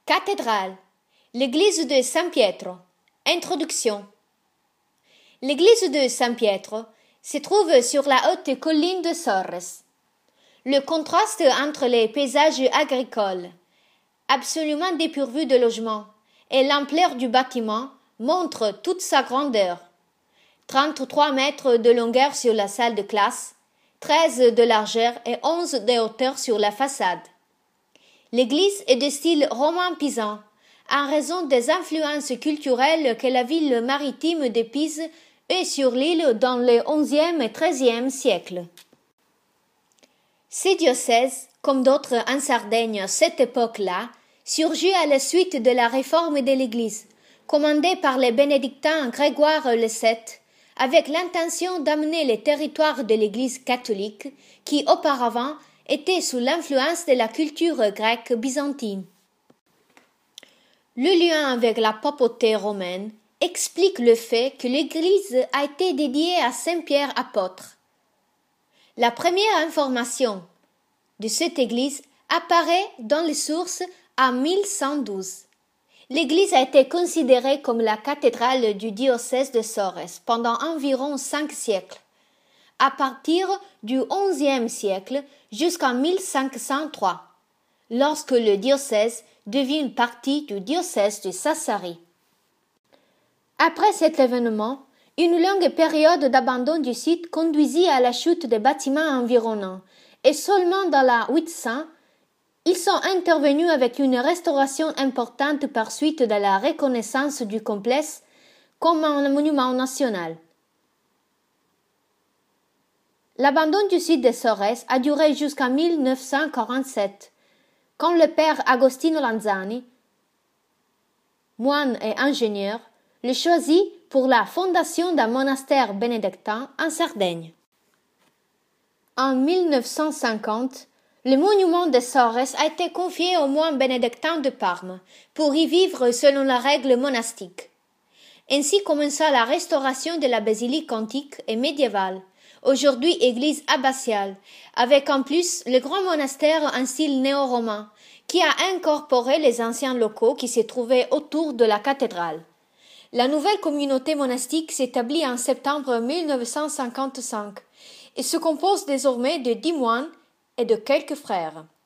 Cathédrale. L'église de San Pietro. Introduction. L'église de San Pietro se trouve sur la haute colline de Sorres. Le contraste entre les paysages agricoles, absolument dépourvus de logements, et l'ampleur du bâtiment montre toute sa grandeur. 33 mètres de longueur sur la salle de classe, 13 de largeur et 11 de hauteur sur la façade. L'église est de style roman pisan, en raison des influences culturelles que la ville maritime de Pise eut sur l'île dans les XIe et XIIIe siècles. Ce diocèse, comme d'autres en Sardaigne à cette époque-là, surgit à la suite de la réforme de l'Église, commandée par les bénédictins Grégoire VII, avec l'intention d'amener les territoires de l'Église catholique, qui auparavant étaient sous l'influence de la culture grecque byzantine. Le lien avec la papauté romaine explique le fait que l'Église a été dédiée à Saint Pierre apôtre. La première information de cette Église apparaît dans les sources en 1112. L'Église a été considérée comme la cathédrale du diocèse de Sorres pendant environ 5 siècles, à partir du XIe siècle jusqu'en 1503, lorsque le diocèse devient une partie du diocèse de Sassari. Après cet événement, une longue période d'abandon du site conduisit à la chute des bâtiments environnants, et seulement dans la 800, ils sont intervenus avec une restauration importante par suite de la reconnaissance du complexe comme un monument national. L'abandon du site de Sorres a duré jusqu'en 1947, quand le père Agostino Lanzani, moine et ingénieur, le choisit pour la fondation d'un monastère bénédictin en Sardaigne. En 1950, le monument de Sorres a été confié aux moines bénédictins de Parme pour y vivre selon la règle monastique. Ainsi commença la restauration de la basilique antique et médiévale, aujourd'hui église abbatiale, avec en plus le grand monastère en style néo-roman, qui a incorporé les anciens locaux qui se trouvaient autour de la cathédrale. La nouvelle communauté monastique s'établit en septembre 1955 et se compose désormais de 10 moines et de quelques frères.